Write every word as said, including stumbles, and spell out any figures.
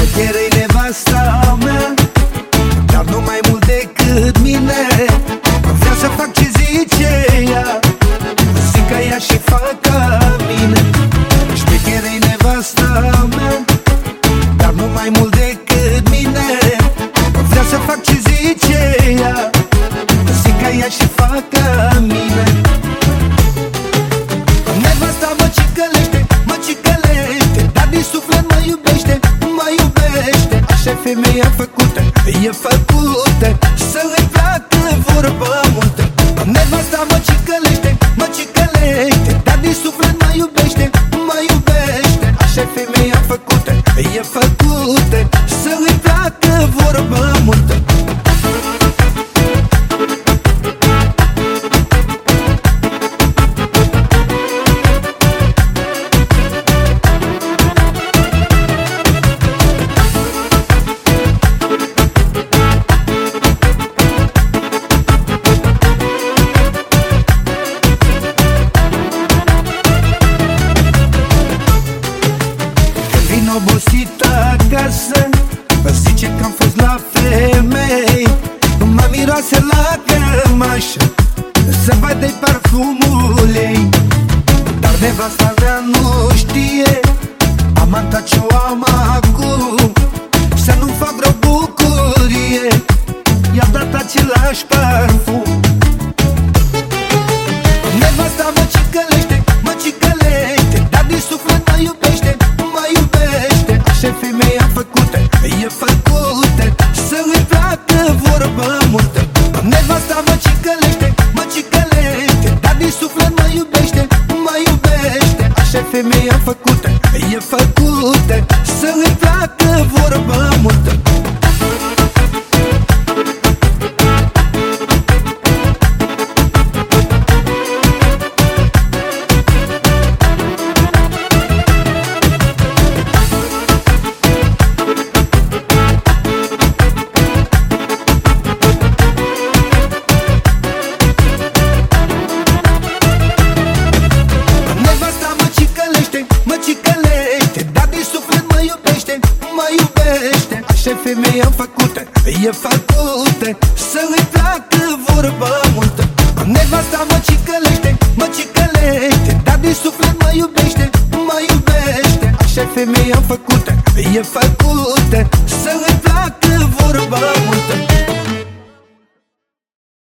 Șmecheră-i nevasta mea, dar nu mai mult decât mine. Vreau să fac ce zice ea, zic ca ea și fac ca mine. Șmecheră-i nevasta mea, dar nu mai mult decât mine. Vreau să fac ce zice ea, zic ca ea și fac ca mine. Nevasta mă cicălește, mă cicălește, dar din suflet mă iubește, mă iubește. Așa e femeia făcută, e făcută să îi placă vorba multă. Nevasta mă cicălește, mă cicălește, dar din suflet mă iubește, mă iubește. Așa e femeia făcută, e făcută să îi placă vorba multă. Obosit acasă, vă zice că am fost la femei. Mă miroase la cămașă, să vadă-i parfumul ei. Dar nevasta mea nu știe, amanta ce-o am acum, să nu fac vreo bucurie, i-a dat același parfum. Nevasta mă cicălește, mă cicălește, dar din suflet mă iubește, mă iubește. Așa-i femeia făcută, e făcută să îi placă vorba multă. Nevasta mă cicălește, mă cicălește, dar din suflet mă iubește, mă iubește. Așa-i femeia făcută, e făcută să îi placă vorba multă. Așa-i femeia făcută, e făcută să îi placă vorba multă. Nevasta mă cicălește, mă cicălește, dar din suflet mă iubește, mă iubește. Așa-i femeia făcută, e făcută să îi placă